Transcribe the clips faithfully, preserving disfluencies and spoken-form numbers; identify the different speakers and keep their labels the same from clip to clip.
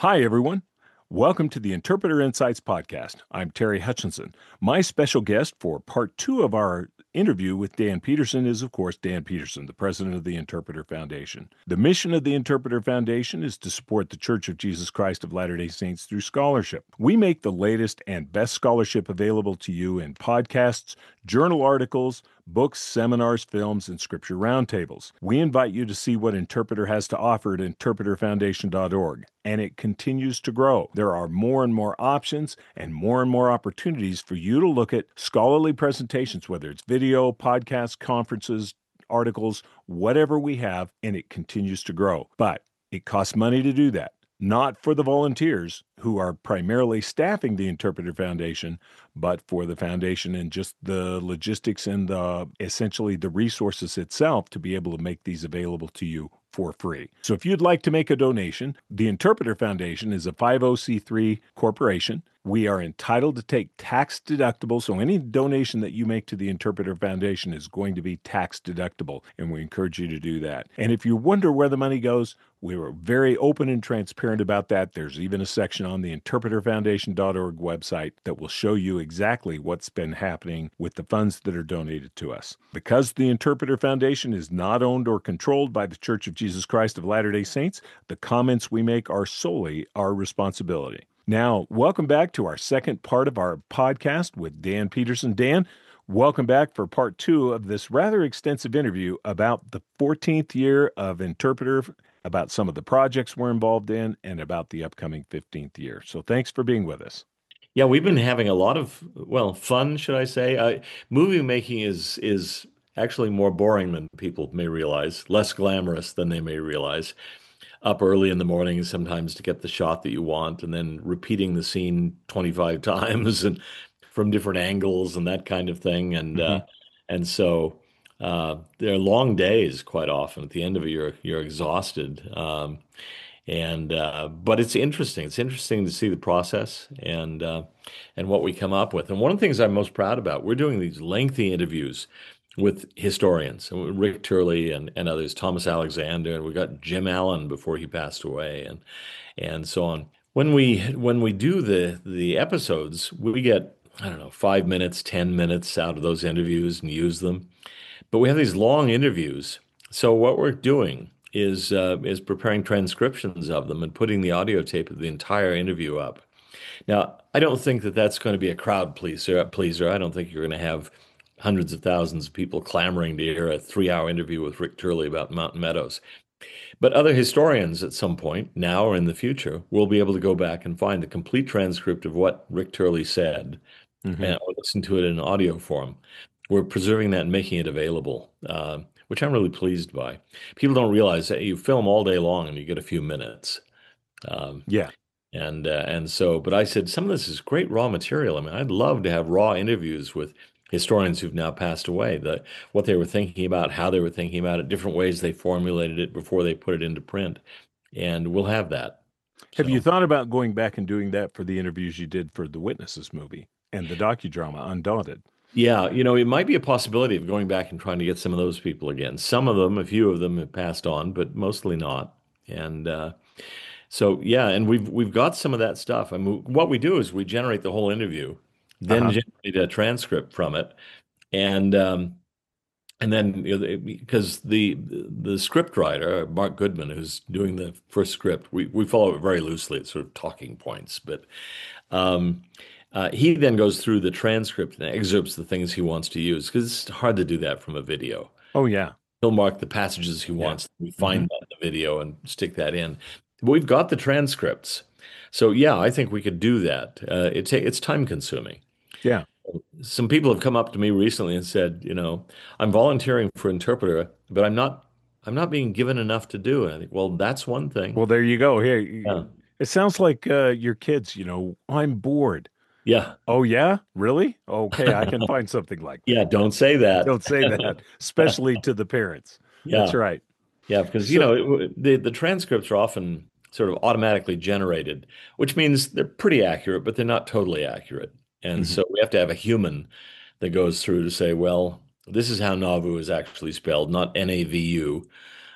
Speaker 1: Hi, everyone. Welcome to the Interpreter Insights podcast. I'm Terry Hutchinson. My special guest for part two of our interview with Dan Peterson is, of course, Dan Peterson, the president of the Interpreter Foundation. The mission of the Interpreter Foundation is to support the Church of Jesus Christ of Latter-day Saints through scholarship. We make the latest and best scholarship available to you in podcasts, journal articles, books, seminars, films, and scripture roundtables. We invite you to see what Interpreter has to offer at interpreter foundation dot org, and it continues to grow. There are more and more options and more and more opportunities for you to look at scholarly presentations, whether it's video, podcasts, conferences, articles, whatever we have, and it continues to grow. But it costs money to do that. Not for the volunteers who are primarily staffing the Interpreter Foundation, but for the foundation and just the logistics and the essentially the resources itself to be able to make these available to you for free. So if you'd like to make a donation, the Interpreter Foundation is a five oh c three corporation. We are entitled to take tax deductible, so any donation that you make to the Interpreter Foundation is going to be tax deductible, and we encourage you to do that. And if you wonder where the money goes, we were very open and transparent about that. There's even a section on the interpreter foundation dot org website that will show you exactly what's been happening with the funds that are donated to us. Because the Interpreter Foundation is not owned or controlled by the Church of Jesus Christ of Latter-day Saints, the comments we make are solely our responsibility. Now, welcome back to our second part of our podcast with Dan Peterson. Dan, welcome back for part two of this rather extensive interview about the fourteenth year of Interpreter, about some of the projects we're involved in, and about the upcoming fifteenth year. So thanks for being with us.
Speaker 2: Yeah, we've been having a lot of, well, fun, should I say. Uh, movie making is is actually more boring than people may realize, less glamorous than they may realize. Up early in the morning sometimes to get the shot that you want, and then repeating the scene twenty-five times and from different angles and that kind of thing. And uh,
Speaker 1: Mm-hmm.
Speaker 2: and so uh, they're long days quite often. At the end of it, you're you're exhausted. Um, and uh, but it's interesting. It's interesting to see the process and uh, and what we come up with. And one of the things I'm most proud about, we're doing these lengthy interviews with historians, and Rick Turley and, and others, Thomas Alexander, and we got Jim Allen before he passed away, and and so on. When we when we do the the episodes, we get, I don't know, five minutes, ten minutes out of those interviews and use them. But we have these long interviews. So what we're doing is uh, is preparing transcriptions of them and putting the audio tape of the entire interview up. Now, I don't think that that's going to be a crowd pleaser. Pleaser. I don't think you're going to have hundreds of thousands of people clamoring to hear a three-hour interview with Rick Turley about Mountain Meadows. But other historians at some point, now or in the future, will be able to go back and find the complete transcript of what Rick Turley said
Speaker 1: Mm-hmm.
Speaker 2: and or listen to it in audio form. We're preserving that and making it available, uh, which I'm really pleased by. People don't realize that you film all day long and you get a few minutes. Um,
Speaker 1: Yeah.
Speaker 2: and uh, and so, but I said, some of this is great raw material. I mean, I'd love to have raw interviews with historians who've now passed away, the what they were thinking about, how they were thinking about it, different ways they formulated it before they put it into print. And we'll have that.
Speaker 1: Have you
Speaker 2: So,
Speaker 1: thought about going back and doing that for the interviews you did for the Witnesses movie and the docudrama Undaunted?
Speaker 2: yeah, you know, it might be a possibility of going back and trying to get some of those people again. Some of them, a few of them have passed on, but mostly not. And uh, so, yeah, and we've we've got some of that stuff. I mean, what we do is we generate the whole interview, then
Speaker 1: Uh-huh.
Speaker 2: generate a transcript from it, and um, and then, you know, because the the script writer, Mark Goodman, who's doing the first script, we we follow it very loosely. It's sort of talking points, but um, uh, he then goes through the transcript and excerpts the things he wants to use because it's hard to do that from a video.
Speaker 1: Oh, yeah.
Speaker 2: He'll mark the passages he
Speaker 1: Yeah.
Speaker 2: wants. We
Speaker 1: Mm-hmm.
Speaker 2: find that in the video and stick that in. But we've got the transcripts, so yeah, I think we could do that. Uh, it's it's time consuming.
Speaker 1: Yeah.
Speaker 2: Some people have come up to me recently and said, you know, I'm volunteering for interpreter, but I'm not I'm not being given enough to do. And I think, well, that's one thing.
Speaker 1: Well, there you go. Hey,
Speaker 2: Yeah.
Speaker 1: it sounds like uh, your kids, you know, I'm bored.
Speaker 2: Yeah.
Speaker 1: Oh, yeah? Really? Okay, I can find something like
Speaker 2: Yeah,
Speaker 1: that.
Speaker 2: don't say that.
Speaker 1: Don't say that, especially to the parents. That's
Speaker 2: Yeah.
Speaker 1: right.
Speaker 2: Yeah, because you
Speaker 1: So,
Speaker 2: know it- the the transcripts are often sort of automatically generated, which means they're pretty accurate, but they're not totally accurate. And
Speaker 1: mhm.
Speaker 2: so we have to have a human that goes through to say, well, this is how Nauvoo is actually spelled, not N A V U.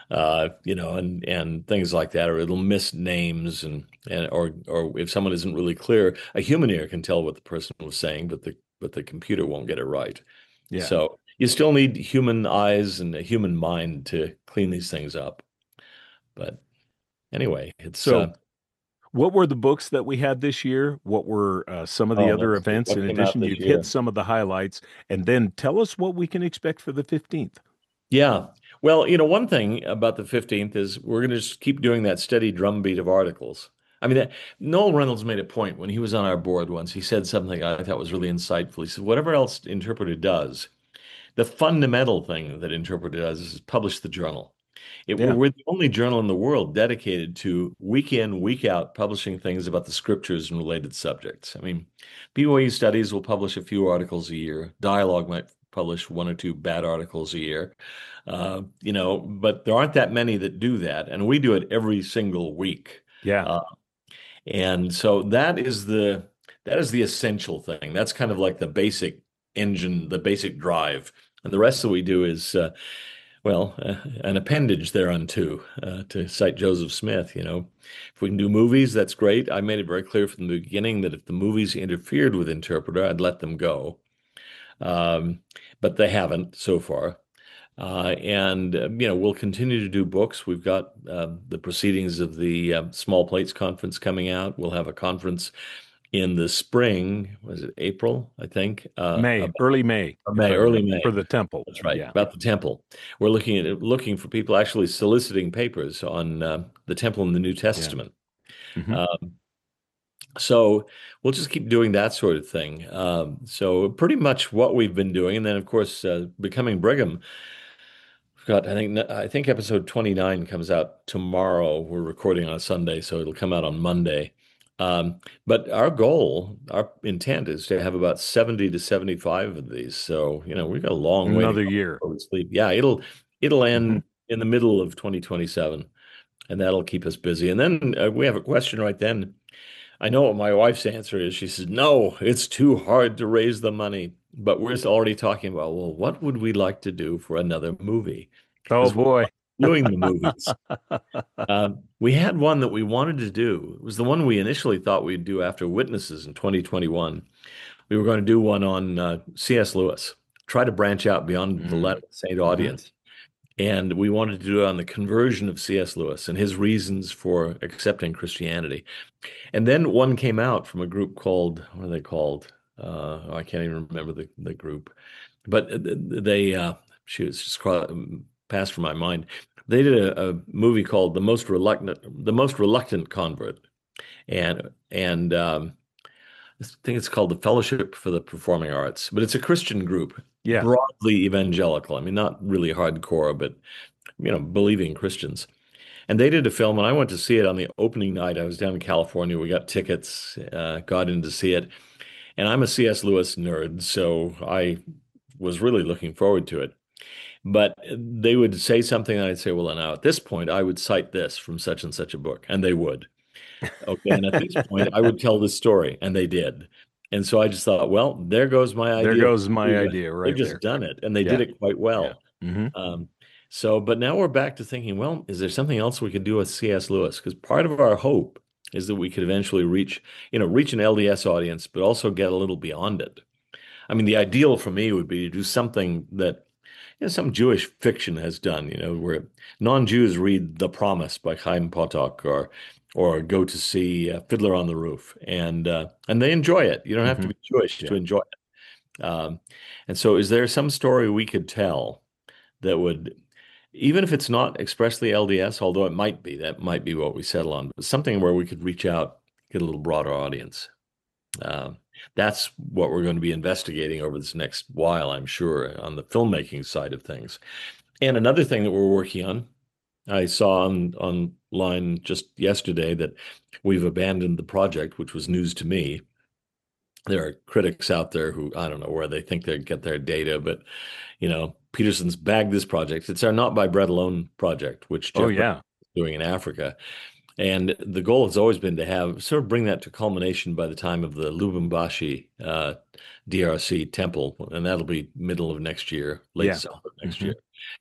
Speaker 2: uh, you know, and and things like that, or it'll miss names and and or or if someone isn't really clear, a human ear can tell what the person was saying, but the but the computer won't get it right.
Speaker 1: Yeah.
Speaker 2: So you still need human eyes and a human mind to clean these things up. But anyway, it's
Speaker 1: So,
Speaker 2: uh,
Speaker 1: what were the books that we had this year? What were uh, some of the
Speaker 2: oh,
Speaker 1: other
Speaker 2: let's see
Speaker 1: events? In
Speaker 2: what came out
Speaker 1: addition,
Speaker 2: this
Speaker 1: you've hit
Speaker 2: year.
Speaker 1: some of the highlights, and then tell us what we can expect for the fifteenth.
Speaker 2: Yeah. Well, you know, one thing about the fifteenth is we're going to just keep doing that steady drumbeat of articles. I mean, that, Noel Reynolds made a point when he was on our board once. He said something I thought was really insightful. He said, whatever else Interpreter does, the fundamental thing that Interpreter does is publish the journal. It,
Speaker 1: Yeah.
Speaker 2: we're the only journal in the world dedicated to week in, week out publishing things about the scriptures and related subjects. I mean, B Y U Studies will publish a few articles a year. Dialogue might publish one or two bad articles a year. Uh, you know, but there aren't that many that do that, and we do it every single week.
Speaker 1: Yeah.
Speaker 2: Uh, and so that is the that is the essential thing. That's kind of like the basic engine, the basic drive. And the rest that we do is uh, well, uh, an appendage thereunto, uh, to cite Joseph Smith, you know. If we can do movies, that's great. I made it very clear from the beginning that if the movies interfered with Interpreter, I'd let them go. Um, but they haven't so far. Uh, and, uh, you know, we'll continue to do books. We've got uh, the proceedings of the uh, Small Plates Conference coming out. We'll have a conference in the spring. Was it April, I think? Uh,
Speaker 1: May, early May,
Speaker 2: or
Speaker 1: if
Speaker 2: May,
Speaker 1: I
Speaker 2: early
Speaker 1: remember, for
Speaker 2: May.
Speaker 1: the temple.
Speaker 2: That's right,
Speaker 1: Yeah.
Speaker 2: about the temple. We're looking at looking for people actually soliciting papers on uh, the temple in the New
Speaker 1: Yeah.
Speaker 2: Testament.
Speaker 1: Hmm.
Speaker 2: Um, so we'll just keep doing that sort of thing. Um, so pretty much what we've been doing, and then of course, uh, Becoming Brigham. We've got, I think, I think episode twenty-nine comes out tomorrow. We're recording on a Sunday, so it'll come out on Monday. Um, but our goal, our intent is to have about seventy to seventy-five of these. So, you know, we've got a long way to
Speaker 1: Another
Speaker 2: go
Speaker 1: year.
Speaker 2: before we sleep. Yeah, it'll it'll
Speaker 1: Hmm.
Speaker 2: end in the middle of twenty twenty-seven, and that'll keep us busy. And then uh, we have a question right then. I know what my wife's answer is. She says, "No, it's too hard to raise the money." But we're already talking about, well, what would we like to do for another movie?
Speaker 1: Oh
Speaker 2: Because we're
Speaker 1: boy.
Speaker 2: doing the movies. Um, we had one that we wanted to do. It was the one we initially thought we'd do after Witnesses in twenty twenty-one. We were going to do one on uh, C S. Lewis, try to branch out beyond the
Speaker 1: Mm-hmm.
Speaker 2: Latter Saint audience. And we wanted to do it on the conversion of C S. Lewis and his reasons for accepting Christianity. And then one came out from a group called, what are they called? Uh, oh, I can't even remember the, the group. But they, uh, shoot, it's just passed from my mind. They did a, a movie called The Most Reluctant, The Most Reluctant Convert. And, and, um, I think it's called the Fellowship for the Performing Arts, but it's a Christian group,
Speaker 1: Yeah.
Speaker 2: broadly evangelical. I mean, not really hardcore, but you know, believing Christians. And they did a film, and I went to see it on the opening night. I was down in California. We got tickets, uh, got in to see it. And I'm a C S. Lewis nerd, so I was really looking forward to it. But they would say something, and I'd say, well, now at this point, I would cite this from such and such a book, and they would. Okay, and at this point, I would tell this story, and they did. And so I just thought, well, there goes my
Speaker 1: There
Speaker 2: idea.
Speaker 1: goes my idea
Speaker 2: They've
Speaker 1: right
Speaker 2: just
Speaker 1: there.
Speaker 2: done it, and they did
Speaker 1: Yeah.
Speaker 2: it quite
Speaker 1: Yeah.
Speaker 2: well.
Speaker 1: Hmm.
Speaker 2: Um, so, but now we're back to thinking, well, is there something else we could do with C S. Lewis? Because part of our hope is that we could eventually reach, you know, reach an L D S audience, but also get a little beyond it. I mean, the ideal for me would be to do something that, you know, some Jewish fiction has done, you know, where non-Jews read The Promise by Chaim Potok or or go to see uh, Fiddler on the Roof, and uh, and they enjoy it. You don't have to
Speaker 1: Hmm.
Speaker 2: be Jewish to
Speaker 1: Yeah.
Speaker 2: enjoy it. Um, and so, is there some story we could tell that would, even if it's not expressly L D S, although it might be, that might be what we settle on, but something where we could reach out, get a little broader audience. Uh, that's what we're going to be investigating over this next while, I'm sure, on the filmmaking side of things. And another thing that we're working on, I saw on online just yesterday that we've abandoned the project, which was news to me. There are critics out there who I don't know where they think they get their data, but you know, Peterson's bagged this project. It's our Not by Bread Alone project, which
Speaker 1: Oh
Speaker 2: Jeff Brennan
Speaker 1: yeah.
Speaker 2: is doing in Africa. And the goal has always been to have sort of bring that to culmination by the time of the Lubumbashi uh, D R C temple, and that'll be middle of next year, late
Speaker 1: Yeah.
Speaker 2: summer of next
Speaker 1: Hmm.
Speaker 2: year.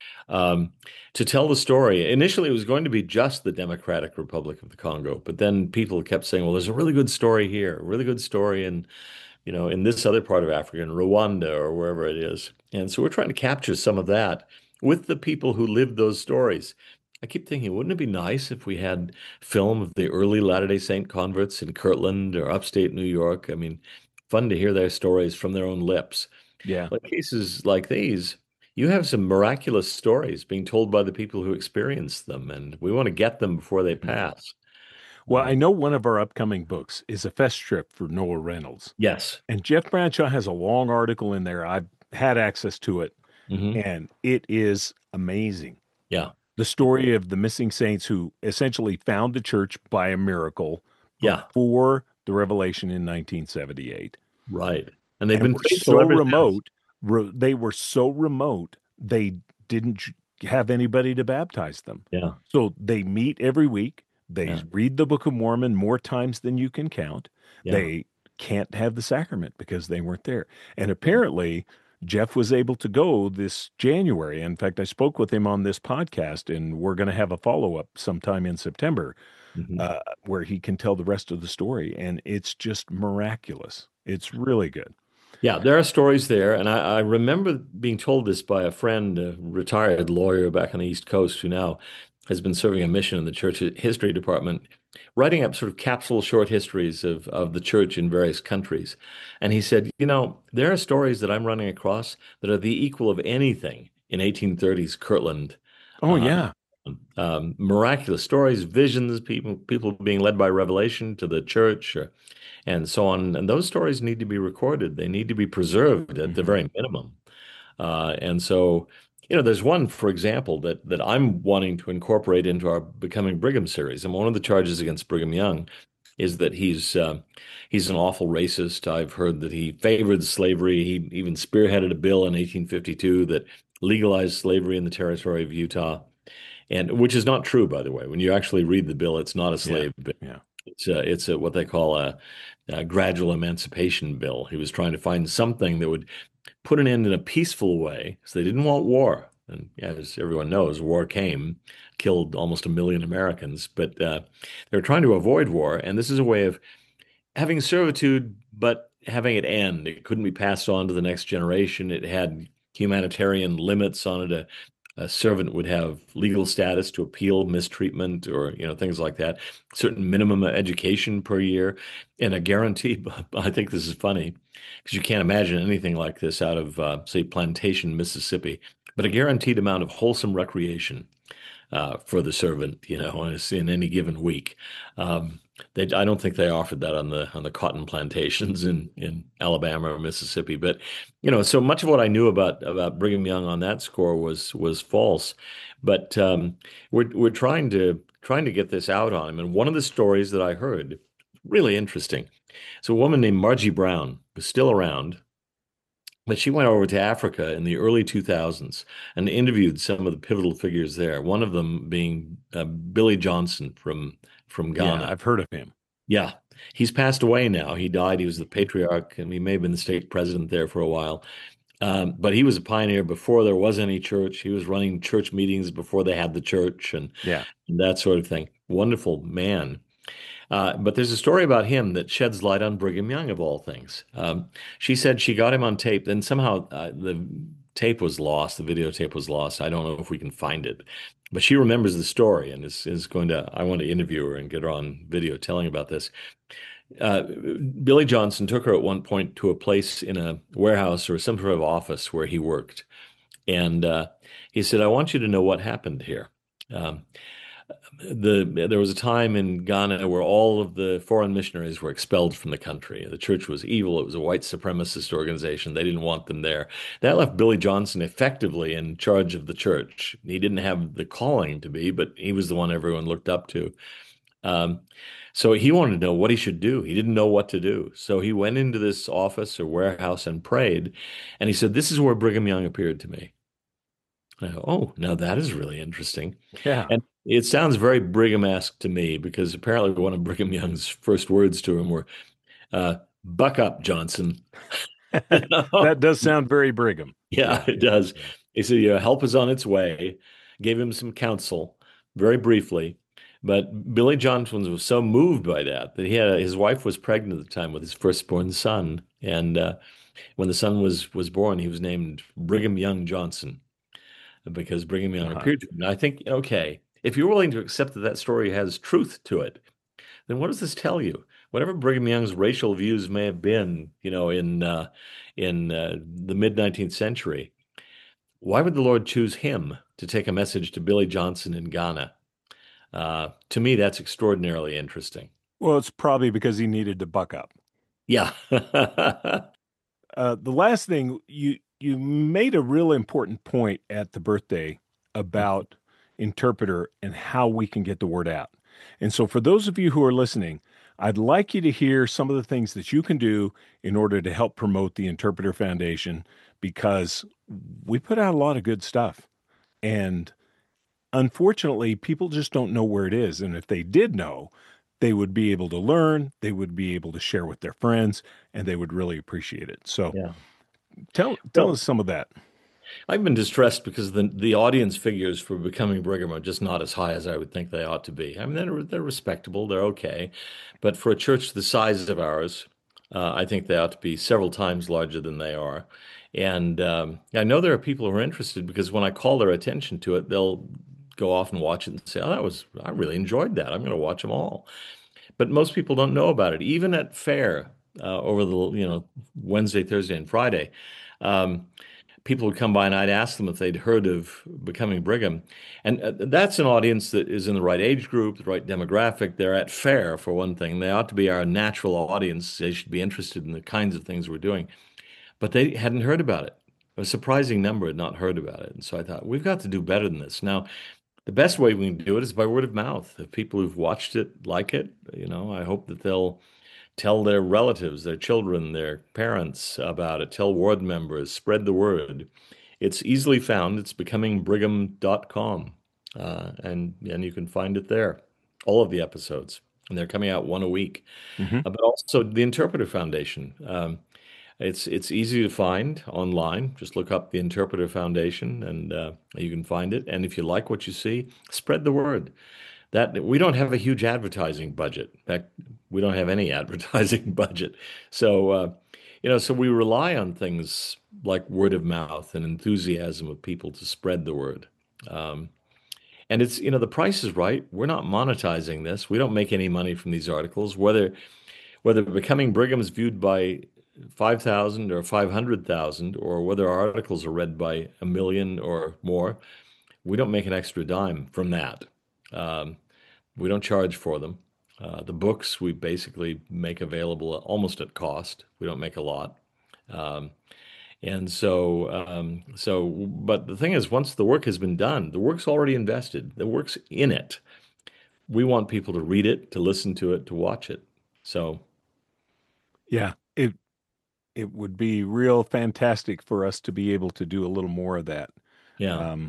Speaker 2: Um, to tell the story, initially it was going to be just the Democratic Republic of the Congo, but then people kept saying, "Well, there's a really good story here, a really good story in, you know, in this other part of Africa, in Rwanda or wherever it is." And so we're trying to capture some of that with the people who lived those stories. I keep thinking, wouldn't it be nice if we had film of the early Latter-day Saint converts in Kirtland or upstate New York? I mean, fun to hear their stories from their own lips.
Speaker 1: Yeah.
Speaker 2: But cases like these, you have some miraculous stories being told by the people who experienced them, and we want to get them before they
Speaker 1: Mhm.
Speaker 2: pass.
Speaker 1: Well,
Speaker 2: Uh,
Speaker 1: I know one of our upcoming books is a fest trip for Noah Reynolds.
Speaker 2: yes.
Speaker 1: And Jeff Bradshaw has a long article in there. I've had access to it,
Speaker 2: Hmm.
Speaker 1: and it is amazing.
Speaker 2: Yeah.
Speaker 1: The story of the missing saints who essentially found the church by a miracle
Speaker 2: Yeah.
Speaker 1: before the revelation in nineteen seventy-eight.
Speaker 2: Right. And they've
Speaker 1: And
Speaker 2: been
Speaker 1: were
Speaker 2: faithful
Speaker 1: so
Speaker 2: ever since.
Speaker 1: remote, re- they were so remote, they didn't j- have anybody to baptize them.
Speaker 2: Yeah.
Speaker 1: So they meet every week. They
Speaker 2: Yeah.
Speaker 1: read the Book of Mormon more times than you can count.
Speaker 2: Yeah.
Speaker 1: They can't have the sacrament because they weren't there. And apparently, Jeff was able to go this January. In fact, I spoke with him on this podcast, and we're going to have a follow up sometime in September
Speaker 2: Hmm.
Speaker 1: uh, where he can tell the rest of the story. And it's just miraculous. It's really good.
Speaker 2: Yeah, there are stories there. And I, I remember being told this by a friend, a retired lawyer back on the East Coast who now has been serving a mission in the church history department, writing up sort of capsule short histories of, of the church in various countries. And he said, you know, there are stories that I'm running across that are the equal of anything in eighteen thirties Kirtland.
Speaker 1: Oh,
Speaker 2: Uh,
Speaker 1: yeah.
Speaker 2: um, Miraculous stories, visions, people people being led by revelation to the church, or, and so on. And those stories need to be recorded. They need to be preserved at the
Speaker 1: Hmm.
Speaker 2: very minimum. Uh, and so, you know, there's one, for example, that that I'm wanting to incorporate into our Becoming Brigham series. And one of the charges against Brigham Young is that he's uh, he's an awful racist. I've heard that he favored slavery. He even spearheaded a bill in eighteen fifty-two that legalized slavery in the territory of Utah. And which is not true, by the way. When you actually read the bill, it's not a
Speaker 1: Yeah.
Speaker 2: slave bill.
Speaker 1: Yeah.
Speaker 2: It's a, it's a, what they call a, a gradual emancipation bill. He was trying to find something that would put an end in a peaceful way, because they didn't want war. And yeah, as everyone knows, war came, killed almost a million Americans. But uh, they were trying to avoid war, and this is a way of having servitude, but having it end. It couldn't be passed on to the next generation. It had humanitarian limits on it. A, a servant would have legal status to appeal mistreatment or, you know, things like that. Certain minimum education per year and a guarantee. I think this is funny because you can't imagine anything like this out of, uh, say, Plantation, Mississippi, but a guaranteed amount of wholesome recreation uh, for the servant, you know, in any given week. Um, they, I don't think they offered that on the on the cotton plantations in in Alabama or Mississippi. But you know, so much of what I knew about about Brigham Young on that score was was false. But um, we're we're trying to trying to get this out on him. And one of the stories that I heard, really interesting. So a woman named Margie Brown was still around, but she went over to Africa in the early two thousands and interviewed some of the pivotal figures there. One of them being uh, Billy Johnson from from
Speaker 1: Yeah.
Speaker 2: Ghana.
Speaker 1: I've heard of him.
Speaker 2: Yeah, he's passed away now. He died. He was the patriarch, and he may have been the state president there for a while. Um, but he was a pioneer before there was any church. He was running church meetings before they had the church and,
Speaker 1: Yeah.
Speaker 2: and that sort of thing. Wonderful man. Uh, but there's a story about him that sheds light on Brigham Young, of all things. Um, she said she got him on tape, then somehow uh, the tape was lost, the videotape was lost. I don't know if we can find it, but she remembers the story and is, is going to, I want to interview her and get her on video telling about this. Uh, Billy Johnson took her at one point to a place in a warehouse or some sort of office where he worked. And uh, he said, I want you to know what happened here. Um, the there was a time in Ghana where all of the foreign missionaries were expelled from the country. The church was evil. It was a white supremacist organization. They didn't want them there. That left Billy Johnson effectively in charge of the church. He didn't have the calling to be, but he was the one everyone looked up to. Um, so he wanted to know what he should do. He didn't know what to do. So he went into this office or warehouse and prayed. And he said, this is where Brigham Young appeared to me. I go, oh, now that is really interesting.
Speaker 1: Yeah.
Speaker 2: And it sounds very Brigham-esque to me because apparently one of Brigham Young's first words to him were, uh, "Buck up, Johnson." You
Speaker 1: That
Speaker 2: know?
Speaker 1: does sound very Brigham.
Speaker 2: Yeah,
Speaker 1: Yeah.
Speaker 2: it does.
Speaker 1: Yeah.
Speaker 2: He said, "Yeah, help is on its way." Gave him some counsel, very briefly. But Billy Johnson was so moved by that that he had his wife was pregnant at the time with his firstborn son, and uh, when the son was was born, he was named Brigham Young Johnson because Brigham Young
Speaker 1: Uh-huh.
Speaker 2: appeared to him. And I think, okay, if you're willing to accept that that story has truth to it, then what does this tell you? Whatever Brigham Young's racial views may have been, you know, in uh, in uh, the mid nineteenth century, why would the Lord choose him to take a message to Billy Johnson in Ghana? Uh, to me, that's extraordinarily interesting.
Speaker 1: Well, it's probably because he needed to buck up.
Speaker 2: Yeah.
Speaker 1: Uh, the last thing you you made a real important point at the birthday about interpreter and how we can get the word out. And so for those of you who are listening, I'd like you to hear some of the things that you can do in order to help promote the Interpreter Foundation because we put out a lot of good stuff. And unfortunately, people just don't know where it is. And if they did know, they would be able to learn, they would be able to share with their friends, and they would really appreciate it. So
Speaker 2: Yeah.
Speaker 1: tell tell
Speaker 2: Well,
Speaker 1: us some of that.
Speaker 2: I've been distressed because the the audience figures for Becoming Brigham are just not as high as I would think they ought to be. I mean, they're they're respectable, they're okay, but for a church the size of ours, uh, I think they ought to be several times larger than they are. And um, I know there are people who are interested because when I call their attention to it, they'll go off and watch it and say, "Oh, that was I really enjoyed that. I'm going to watch them all." But most people don't know about it, even at fair uh, over the you know Wednesday, Thursday, and Friday. Um, People would come by and I'd ask them if they'd heard of Becoming Brigham. And uh, that's an audience that is in the right age group, the right demographic. They're at fair, for one thing. They ought to be our natural audience. They should be interested in the kinds of things we're doing. But they hadn't heard about it. A surprising number had not heard about it. And so I thought, we've got to do better than this. Now, the best way we can do it is by word of mouth. If people who've watched it like it, you know, I hope that they'll tell their relatives, their children, their parents about it, tell ward members, spread the word. It's easily found. It's becoming brigham dot com. Uh, and, and you can find it there, all of the episodes. And they're coming out one a week.
Speaker 1: Hmm.
Speaker 2: Uh, but also the Interpreter Foundation. Um, it's it's easy to find online. Just look up the Interpreter Foundation and uh, you can find it. And if you like what you see, spread the word that we don't have a huge advertising budget. In fact, we don't have any advertising budget. So, uh, you know, so we rely on things like word of mouth and enthusiasm of people to spread the word. Um, and it's, you know, the price is right. We're not monetizing this. We don't make any money from these articles. Whether whether Becoming Brigham is viewed by five thousand or five hundred thousand, or whether our articles are read by a million or more, we don't make an extra dime from that. Um, we don't charge for them. Uh, the books we basically make available almost at cost. We don't make a lot. Um, and so, um, so, but the thing is, once the work has been done, the work's already invested. The work's in it. We want people to read it, to listen to it, to watch it. So,
Speaker 1: Yeah, it it would be real fantastic for us to be able to do a little more of that.
Speaker 2: yeah.
Speaker 1: Um,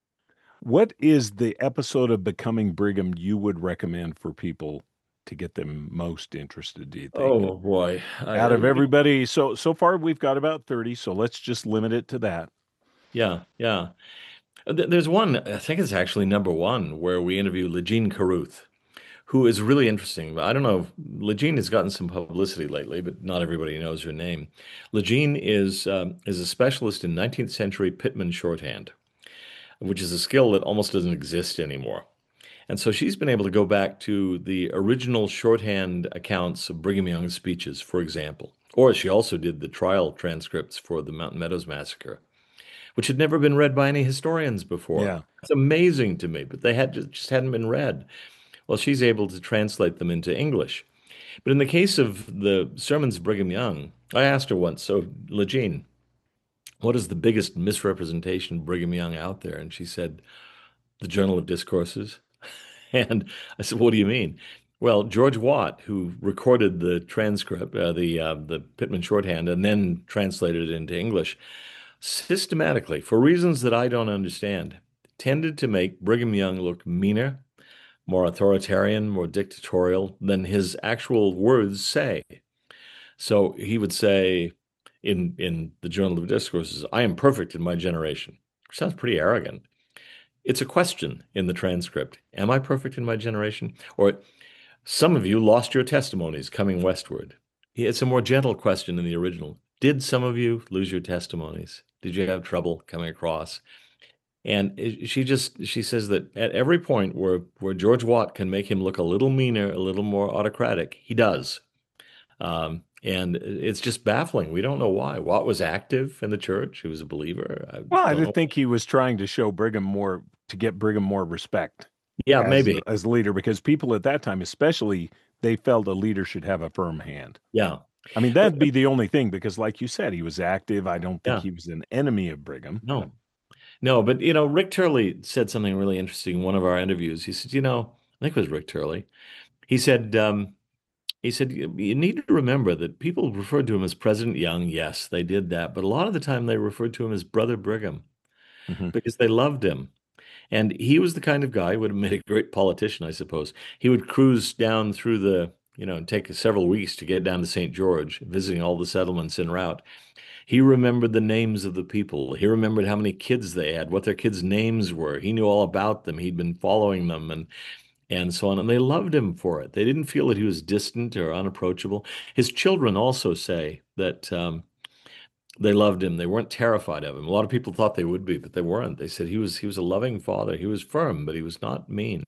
Speaker 1: what is the episode of Becoming Brigham you would recommend for people to get them most interested, do you think?
Speaker 2: Oh boy.
Speaker 1: Out of
Speaker 2: I,
Speaker 1: everybody, so so far we've got about thirty, so let's just limit it to that.
Speaker 2: yeah, yeah. Th- There's one, I think it's actually number one, where we interview Legine Carruth, who is really interesting. I don't know, if Legine has gotten some publicity lately, but not everybody knows her name. Legine is um, is a specialist in nineteenth century Pitman shorthand, which is a skill that almost doesn't exist anymore. And so she's been able to go back to the original shorthand accounts of Brigham Young's speeches, for example. Or she also did the trial transcripts for the Mountain Meadows Massacre, which had never been read by any historians before.
Speaker 1: Yeah.
Speaker 2: It's amazing to me, but they had just, just hadn't been read. Well, she's able to translate them into English. But in the case of the sermons of Brigham Young, I asked her once, so Legine, what is the biggest misrepresentation of Brigham Young out there? And she said, the Journal of Discourses. And I said, what do you mean? Well, George Watt, who recorded the transcript, uh, the uh, the Pitman shorthand, and then translated it into English, systematically, for reasons that I don't understand, tended to make Brigham Young look meaner, more authoritarian, more dictatorial than his actual words say. So he would say in in the Journal of Discourses, I am perfect in my generation. Sounds pretty arrogant. It's a question in the transcript. Am I perfect in my generation? Or some of you lost your testimonies coming westward. It's a more gentle question in the original. Did some of you lose your testimonies? Did you have trouble coming across? And she just she says that at every point where where George Watt can make him look a little meaner, a little more autocratic, he does. Um, and it's just baffling. We don't know why. Watt was active in the church. He was a believer. I
Speaker 1: Well, I
Speaker 2: don't
Speaker 1: did
Speaker 2: know.
Speaker 1: think he was trying to show Brigham more to get Brigham more respect
Speaker 2: Yeah,
Speaker 1: as
Speaker 2: maybe.
Speaker 1: as leader because people at that time, especially, they felt a leader should have a firm hand.
Speaker 2: Yeah.
Speaker 1: I mean,
Speaker 2: But
Speaker 1: that'd be the only thing because, like you said, he was active. I don't think
Speaker 2: yeah,
Speaker 1: he was an enemy of Brigham. But
Speaker 2: no. No, but you know, Rick Turley said something really interesting in one of our interviews. He said, you know, I think it was Rick Turley. He said, um, he said, you you need to remember that people referred to him as President Young. Yes, they did that. But a lot of the time they referred to him as Brother Brigham
Speaker 1: mhm.
Speaker 2: because they loved him. And he was the kind of guy who would have made a great politician, I suppose. He would cruise down through the, you know, and take several weeks to get down to Saint George, visiting all the settlements en route. He remembered the names of the people. He remembered how many kids they had, what their kids' names were. He knew all about them. He'd been following them and and so on. And they loved him for it. They didn't feel that he was distant or unapproachable. His children also say that um, they loved him. They weren't terrified of him. A lot of people thought they would be, but they weren't. They said he was he was a loving father. He was firm, but he was not mean.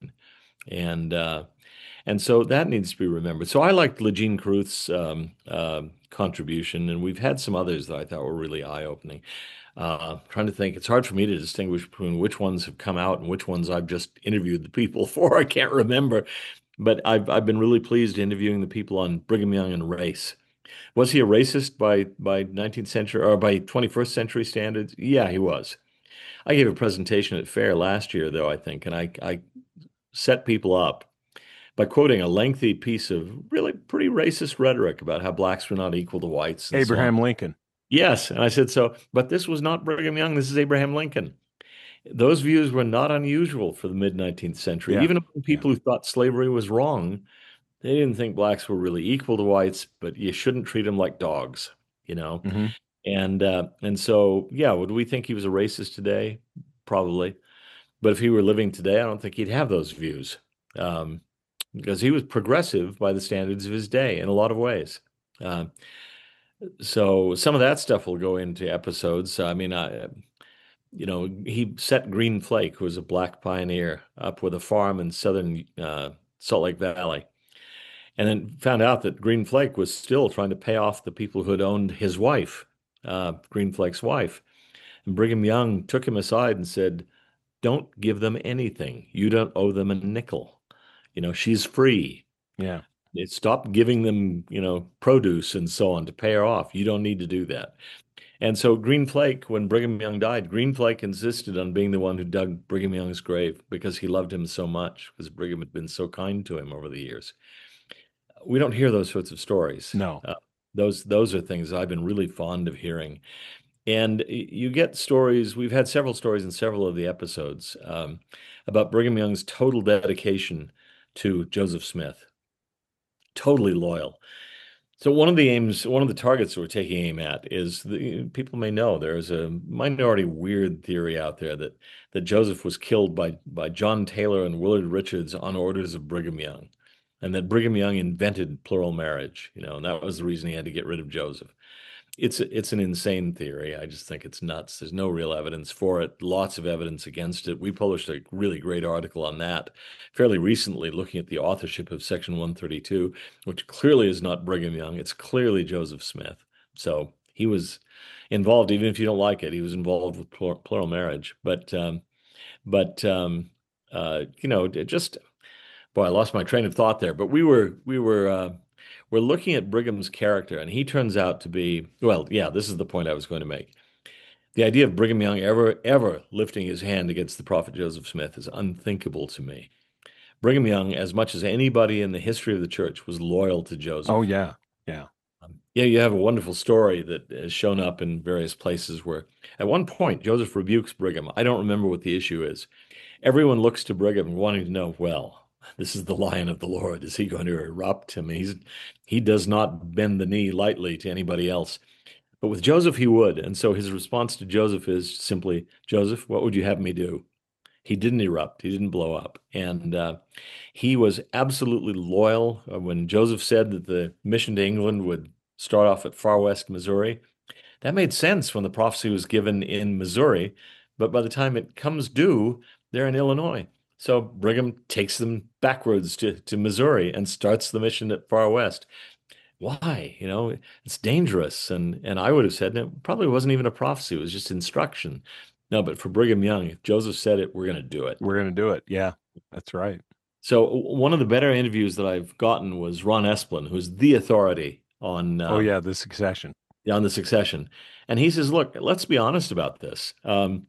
Speaker 2: And uh, and so that needs to be remembered. So I liked Lejeune Carruth's um, uh, contribution, and we've had some others that I thought were really eye-opening. Uh, trying to think, it's hard for me to distinguish between which ones have come out and which ones I've just interviewed the people for. I can't remember, but I've I've been really pleased interviewing the people on Brigham Young and race. Was he a racist by by nineteenth century or by twenty-first century standards? Yeah, he was. I gave a presentation at Fair last year, though, I think, and I I set people up by quoting a lengthy piece of really pretty racist rhetoric about how blacks were not equal to whites and so on.
Speaker 1: Abraham Lincoln.
Speaker 2: Yes, and I said so, but this was not Brigham Young, this is Abraham Lincoln. Those views were not unusual for the mid nineteenth century.
Speaker 1: Yeah,
Speaker 2: Even among
Speaker 1: yeah.
Speaker 2: people who thought slavery was wrong, they didn't think blacks were really equal to whites, but you shouldn't treat them like dogs, you know?
Speaker 1: Hmm.
Speaker 2: And uh, and so, yeah, would we think he was a racist today? Probably. But if he were living today, I don't think he'd have those views. Um, because he was progressive by the standards of his day in a lot of ways. Uh, so some of that stuff will go into episodes. I mean, I, you know, he set Green Flake, who was a black pioneer, up with a farm in southern uh, Salt Lake Valley, and then found out that Green Flake was still trying to pay off the people who had owned his wife, uh, Green Flake's wife. And Brigham Young took him aside and said, "Don't give them anything. You don't owe them a nickel. You know, she's free.
Speaker 1: Yeah.
Speaker 2: It stopped giving them, you know, produce and so on to pay her off. You don't need to do that." And so Green Flake, when Brigham Young died, Green Flake insisted on being the one who dug Brigham Young's grave because he loved him so much, because Brigham had been so kind to him over the years. We don't hear those sorts of stories.
Speaker 1: No.
Speaker 2: Uh, those those are things I've been really fond of hearing. And you get stories, we've had several stories in several of the episodes um, about Brigham Young's total dedication to Joseph Smith, totally loyal. So one of the aims, one of the targets that we're taking aim at is the people may know there's a minority weird theory out there that that Joseph was killed by by John Taylor and Willard Richards on orders of Brigham Young, and that Brigham Young invented plural marriage, you know, and that was the reason he had to get rid of Joseph. It's it's an insane theory. I just think it's nuts. There's no real evidence for it. Lots of evidence against it. We published a really great article on that fairly recently, looking at the authorship of Section one thirty-two, which clearly is not Brigham Young. It's clearly Joseph Smith. So he was involved, even if you don't like it. He was involved with plural, plural marriage. But um, but um, uh, you know, just boy, I lost my train of thought there. But we were we were. Uh, we're looking at Brigham's character, and he turns out to be, well, yeah, this is the point I was going to make. The idea of Brigham Young ever, ever lifting his hand against the prophet Joseph Smith is unthinkable to me. Brigham Young, as much as anybody in the history of the church, was loyal to
Speaker 1: Oh,
Speaker 2: Joseph.
Speaker 1: yeah. Yeah.
Speaker 2: Um, Yeah, you have a wonderful story that has shown up in various places where at one point Joseph rebukes Brigham. I don't remember what the issue is. Everyone looks to Brigham wanting to know, well, this is the Lion of the Lord. Is he going to erupt him? He's he does not bend the knee lightly to anybody else. But with Joseph, he would. And so his response to Joseph is simply, Joseph, what would you have me do? He didn't erupt. He didn't blow up. And uh, he was absolutely loyal. Uh, when Joseph said that the mission to England would start off at Far West, Missouri, that made sense when the prophecy was given in Missouri. But by the time it comes due, they're in Illinois. So Brigham takes them backwards to, to Missouri and starts the mission at Far West. Why? You know, it's dangerous. And and I would have said it probably wasn't even a prophecy, it was just instruction. No, but for Brigham Young, if Joseph said it, we're going to do it.
Speaker 1: We're going to do it. Yeah, that's right.
Speaker 2: So one of the better interviews that I've gotten was Ron Esplin, who's the authority on
Speaker 1: Oh,
Speaker 2: uh,
Speaker 1: yeah, the succession.
Speaker 2: on the succession. And he says, look, let's be honest about this. Um,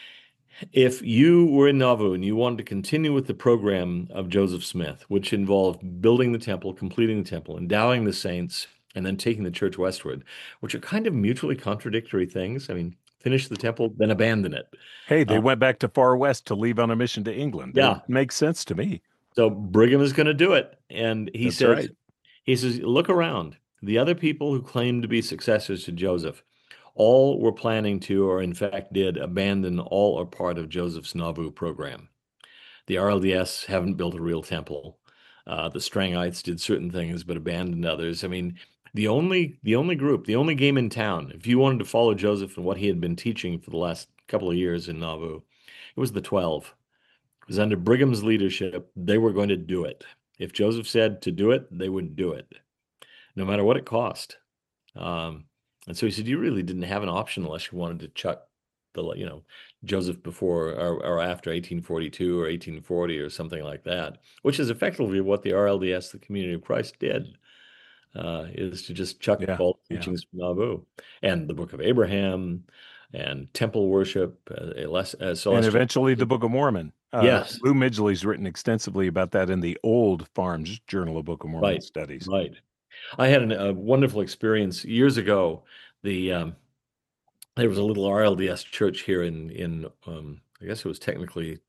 Speaker 2: if you were in Nauvoo and you wanted to continue with the program of Joseph Smith, which involved building the temple, completing the temple, endowing the saints, and then taking the church westward, which are kind of mutually contradictory things. I mean, finish the temple, then abandon it.
Speaker 1: Hey, they
Speaker 2: Uh,
Speaker 1: went back to Far West to leave on a mission to England. It
Speaker 2: yeah.
Speaker 1: makes sense to me.
Speaker 2: So Brigham is going to do it. And he
Speaker 1: That's
Speaker 2: says,
Speaker 1: right.
Speaker 2: he says, look around. The other people who claim to be successors to Joseph, all were planning to, or in fact did, abandon all or part of Joseph's Nauvoo program. The R L D S haven't built a real temple. Uh, the Strangites did certain things but abandoned others. I mean, the only the only group, the only game in town, if you wanted to follow Joseph and what he had been teaching for the last couple of years in Nauvoo, it was the twelve. It was under Brigham's leadership. They were going to do it. If Joseph said to do it, they would do it, no matter what it cost. Um, and so he said, you really didn't have an option unless you wanted to chuck the, you know, Joseph before or, or after eighteen forty-two or eighteen forty or something like that, which is effectively what the R L D S, the Community of Christ, did, uh, is to just chuck
Speaker 1: Yeah,
Speaker 2: all the
Speaker 1: yeah.
Speaker 2: teachings from Nauvoo and the Book of Abraham and temple worship, uh, a less, uh,
Speaker 1: And
Speaker 2: celestial.
Speaker 1: eventually the Book of Mormon. Uh,
Speaker 2: Yes,
Speaker 1: Lou Midgley's written extensively about that in the Old Farms Journal of Book of Mormon
Speaker 2: right,
Speaker 1: Studies.
Speaker 2: right. I had an, a wonderful experience years ago. The um, There was a little R L D S church here in in um, I guess it was technically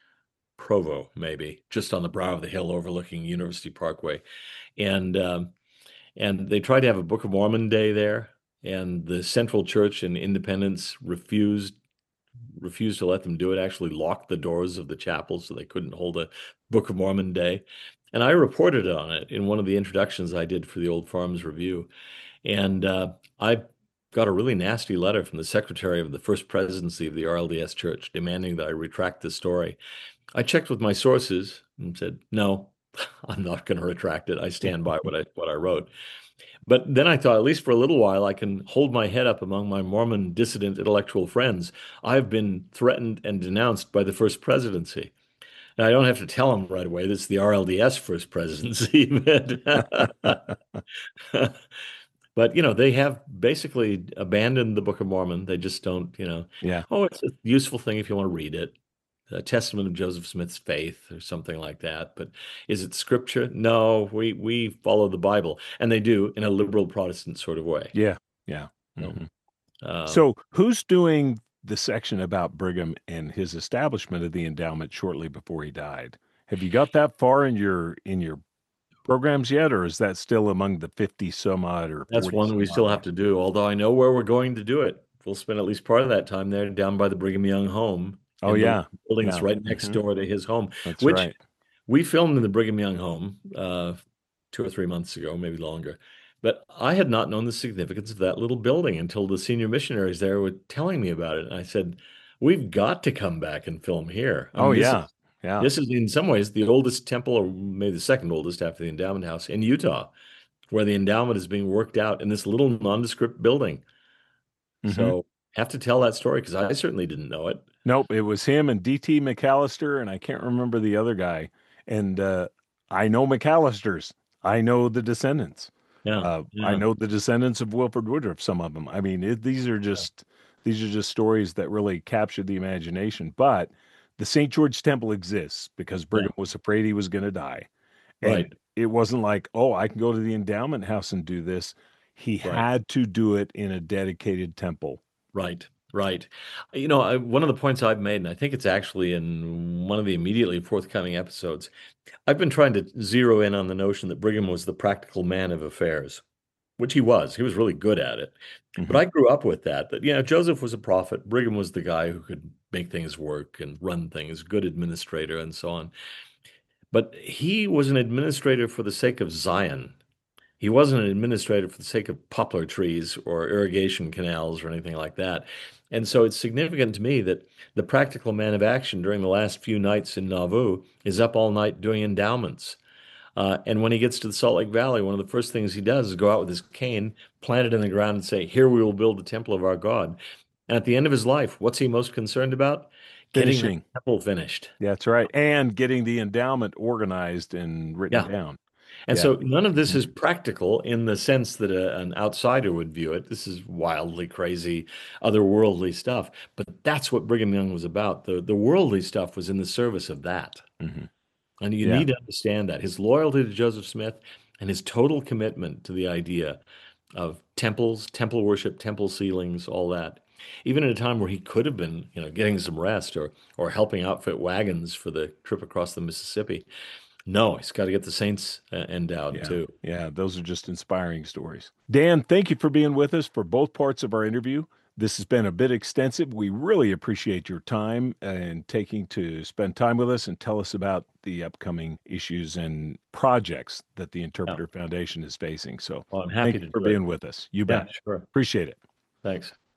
Speaker 2: Provo, maybe just on the brow of the hill overlooking University Parkway, and um, and they tried to have a Book of Mormon day there, and the Central Church in Independence refused refused to let them do it. Actually, locked the doors of the chapel so they couldn't hold a Book of Mormon day, and I reported on it in one of the introductions I did for the Old Farms Review. And uh, I got a really nasty letter from the secretary of the first presidency of the R L D S Church demanding that I retract the story. I checked with my sources and said, no, I'm not going to retract it. I stand by what I what I wrote. But then I thought, at least for a little while, I can hold my head up among my Mormon dissident intellectual friends. I've been threatened and denounced by the first presidency. Now, I don't have to tell them right away this is the R L D S first presidency, but But, you know, they have basically abandoned the Book of Mormon. They just don't, you know,
Speaker 1: Yeah.
Speaker 2: oh, it's a useful thing if you want to read it. A testament of Joseph Smith's faith or something like that. But is it scripture? No, we we follow the Bible, and they do in a liberal Protestant sort of way.
Speaker 1: Yeah. Yeah.
Speaker 2: You
Speaker 1: Mhm.
Speaker 2: know? Um,
Speaker 1: So who's doing the section about Brigham and his establishment of the endowment shortly before he died? Have you got that far in your in your programs yet, or is that still among the fifty some odd or
Speaker 2: that's
Speaker 1: forty
Speaker 2: one we
Speaker 1: some odd
Speaker 2: still have
Speaker 1: more?
Speaker 2: to do, although I know where we're going to do it. We'll spend at least part of that time there down by the Brigham Young home
Speaker 1: Oh
Speaker 2: in the
Speaker 1: yeah.
Speaker 2: building that's
Speaker 1: Yeah.
Speaker 2: right next
Speaker 1: Hmm.
Speaker 2: door to his home,
Speaker 1: That's
Speaker 2: which
Speaker 1: right.
Speaker 2: we filmed in the Brigham Young home uh, two or three months ago, maybe longer. But I had not known the significance of that little building until the senior missionaries there were telling me about it. And I said, "We've got to come back and film here." I
Speaker 1: Oh
Speaker 2: mean, this
Speaker 1: yeah.
Speaker 2: is
Speaker 1: Yeah.
Speaker 2: this is in some ways the oldest temple, or maybe the second oldest after the endowment house in Utah, where the endowment is being worked out in this little nondescript building.
Speaker 1: Hmm.
Speaker 2: So have to tell that story because I certainly didn't know it.
Speaker 1: Nope, it was him and D T McAllister, and I can't remember the other guy. And uh, I know McAllisters. I know the descendants.
Speaker 2: Yeah,
Speaker 1: Uh, I
Speaker 2: yeah,
Speaker 1: know the descendants of Wilford Woodruff. Some of them. I mean, it, these are just these are just stories that really captured the imagination. But the Saint George Temple exists because
Speaker 2: yeah.
Speaker 1: Brigham was afraid he was going to die, and
Speaker 2: Right.
Speaker 1: it wasn't like, oh, I can go to the endowment house and do this. he
Speaker 2: Right.
Speaker 1: had to do it in a dedicated temple.
Speaker 2: Right. Right. You know, I, one of the points I've made, and I think it's actually in one of the immediately forthcoming episodes, I've been trying to zero in on the notion that Brigham was the practical man of affairs, which he was. He was really good at it. But
Speaker 1: Hmm.
Speaker 2: I grew up with that, that, you know, Joseph was a prophet. Brigham was the guy who could make things work and run things, good administrator and so on. But he was an administrator for the sake of Zion. He wasn't an administrator for the sake of poplar trees or irrigation canals or anything like that. And so it's significant to me that the practical man of action during the last few nights in Nauvoo is up all night doing endowments. Uh, and when he gets to the Salt Lake Valley, one of the first things he does is go out with his cane, plant it in the ground, and say, "Here we will build the temple of our God." And at the end of his life, what's he most concerned about? Getting that
Speaker 1: Finishing.
Speaker 2: temple finished.
Speaker 1: That's right. And getting the endowment organized and written
Speaker 2: Yeah.
Speaker 1: down.
Speaker 2: And
Speaker 1: Yeah.
Speaker 2: so none of this
Speaker 1: Mhm.
Speaker 2: is practical in the sense that a, an outsider would view it. This is wildly crazy, otherworldly stuff. But that's what Brigham Young was about. The, the worldly stuff was in the service of that.
Speaker 1: Mhm.
Speaker 2: And you
Speaker 1: Yeah.
Speaker 2: need to understand that. His loyalty to Joseph Smith and his total commitment to the idea of temples, temple worship, temple ceilings, all that. Even at a time where he could have been, you know, getting some rest or or helping outfit wagons for the trip across the Mississippi. No, he's got to get the saints uh, endowed
Speaker 1: Yeah.
Speaker 2: too.
Speaker 1: Yeah. Those are just inspiring stories. Dan, thank you for being with us for both parts of our interview. This has been a bit extensive. We really appreciate your time and taking to spend time with us and tell us about the upcoming issues and projects that the
Speaker 2: Yeah.
Speaker 1: Interpreter Foundation is facing. So
Speaker 2: Well, I'm
Speaker 1: thank
Speaker 2: happy
Speaker 1: you
Speaker 2: to
Speaker 1: for
Speaker 2: do it.
Speaker 1: being with us. You
Speaker 2: Yeah,
Speaker 1: bet.
Speaker 2: sure.
Speaker 1: Appreciate it.
Speaker 2: Thanks.